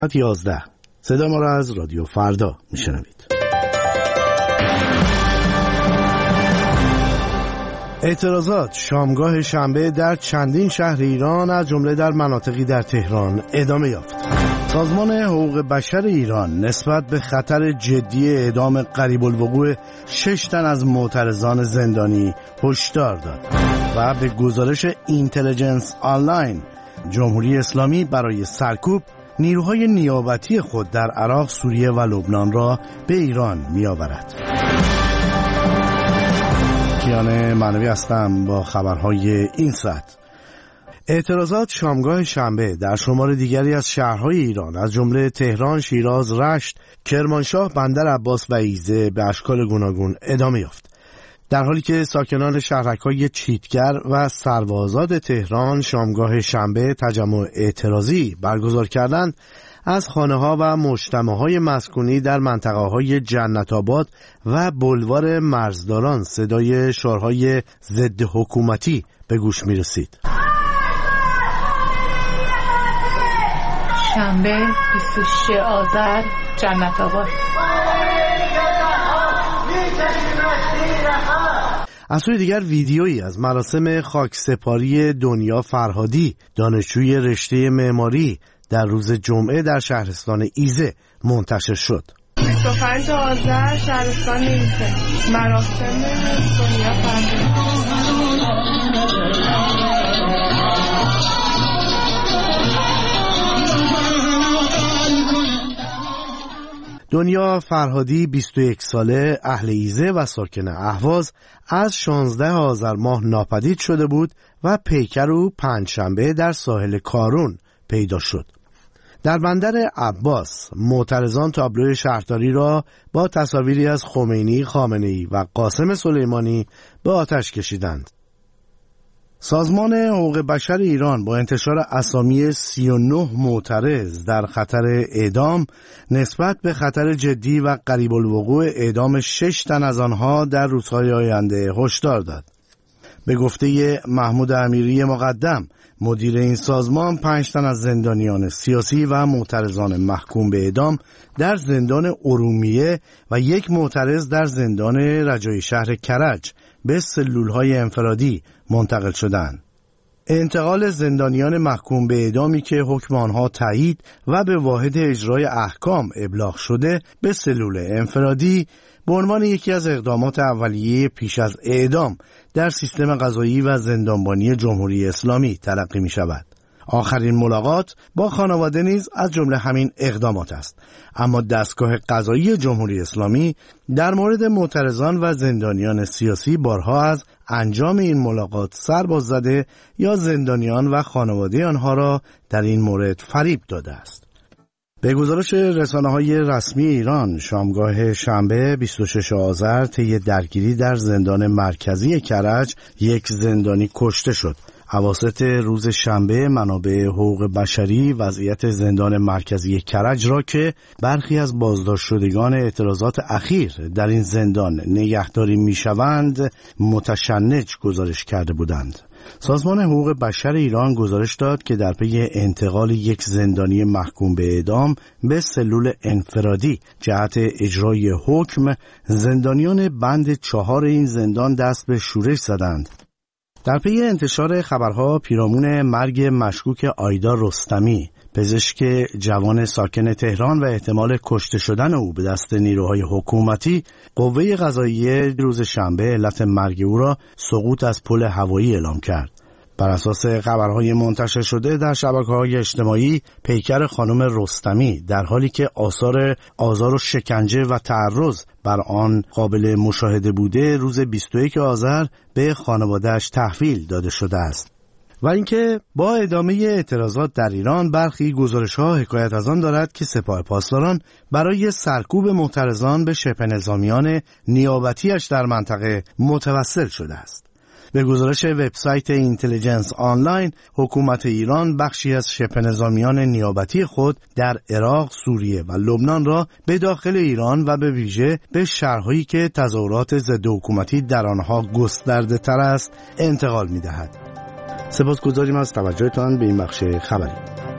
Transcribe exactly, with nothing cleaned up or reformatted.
یازده صدا ما را از رادیو فردا میشنوید. اعتراضات شامگاه شنبه در چندین شهر ایران از جمله در مناطقی در تهران ادامه یافت. سازمان حقوق بشر ایران نسبت به خطر جدی اعدام قریب الوقوع شش تن از معترضان زندانی هشدار داد و به گزارش اینتلیجنس آنلاین جمهوری اسلامی برای سرکوب نیروهای نیابتی خود در عراق، سوریه و لبنان را به ایران می‌آورد. کیان معنوی هستم با خبرهای این ساعت. اعتراضات شامگاه شنبه در شمار دیگری از شهرهای ایران از جمله تهران، شیراز، رشت، کرمانشاه، بندر عباس و ایزه به اشکال گوناگون ادامه یافت. در حالی که ساکنان شهرک‌های چیتگر و سروآزاد تهران شامگاه شنبه تجمع اعتراضی برگزار کردند، از خانه‌ها و مجتمع‌های مسکونی در منطقه‌های جنت آباد و بلوار مرزداران صدای شعارهای ضد حکومتی به گوش می‌رسید. شنبه بیست و ششم آذر، جنت آباد. از سوی دیگر ویدیویی از مراسم خاکسپاری دنیا فرهادی، دانشجوی رشته معماری، در روز جمعه در شهرستان ایزه منتشر شد. بیست و پنجم آذر، شهرستان ایزه، مراسم دنیا فرهادی. دنیا فرهادی بیست و یک ساله، اهل ایزه و ساکن اهواز، از شانزده آذر ماه ناپدید شده بود و پیکر او پنجشنبه در ساحل کارون پیدا شد. در بندر عباس معترضان تابلوی شهرداری را با تصاویری از خمینی، خامنه‌ای و قاسم سلیمانی به آتش کشیدند. سازمان حقوق بشر ایران با انتشار اسامی سی و نه معترض در خطر اعدام نسبت به خطر جدی و قریب الوقوع اعدام شش تن از آنها در روزهای آینده هشدار داد. به گفته محمود امیری مقدم، مدیر این سازمان، پنج تن از زندانیان سیاسی و معترضان محکوم به اعدام در زندان ارومیه و یک معترض در زندان رجایی شهر کرج به سلولهای انفرادی منتقل شدند. انتقال زندانیان محکوم به اعدامی که حکم آنها تایید و به واحد اجرای احکام ابلاغ شده به سلول انفرادی به عنوان یکی از اقدامات اولیه پیش از اعدام در سیستم قضایی و زندانبانی جمهوری اسلامی تلقی می شود. آخرین ملاقات با خانواده نیز از جمله همین اقدامات است. اما دستگاه قضایی جمهوری اسلامی در مورد معترضان و زندانیان سیاسی بارها از انجام این ملاقات سر باز زده یا زندانیان و خانواده آنها را در این مورد فریب داده است. به گزارش رسانه‌های رسمی ایران، شامگاه شنبه بیست و ششم آذر طی درگیری در زندان مرکزی کرج یک زندانی کشته شد. اواسط روز شنبه منابع حقوق بشری وضعیت زندان مرکزی کرج را که برخی از بازداشت شدگان اعتراضات اخیر در این زندان نگهداری میشوند متشنج گزارش کرده بودند. سازمان حقوق بشر ایران گزارش داد که در پی انتقال یک زندانی محکوم به اعدام به سلول انفرادی جهت اجرای حکم، زندانیان بند چهار این زندان دست به شورش زدند. در پی انتشار خبرها پیرامون مرگ مشکوک آیدا رستمی، پزشک جوان ساکن تهران و احتمال کشته شدن او به دست نیروهای حکومتی، قوه قضاییه روز شنبه علت مرگ او را سقوط از پل هوایی اعلام کرد. بر اساس خبرهای منتشر شده در شبکه‌های اجتماعی، پیکر خانم رستمی در حالی که آثار آزار و شکنجه و تعرض بر آن قابل مشاهده بوده، روز بیست و یکم آذر به خانواده‌اش تحویل داده شده است. و اینکه با ادامه اعتراضات در ایران، برخی گزارش‌ها حکایت از آن دارد که سپاه پاسداران برای سرکوب معترضان به شبه نظامیان نیابتیش در منطقه متوسل شده است. به گزارش وبسایت اینتلیجنس آنلاین، حکومت ایران بخشی از شبه نظامیان نیابتی خود در عراق، سوریه و لبنان را به داخل ایران و به ویژه به شهرهایی که تظاهرات ضد حکومتی در آنها گسترده تر است انتقال می دهد. سپاسگزاریم از توجهتان به این بخش خبری.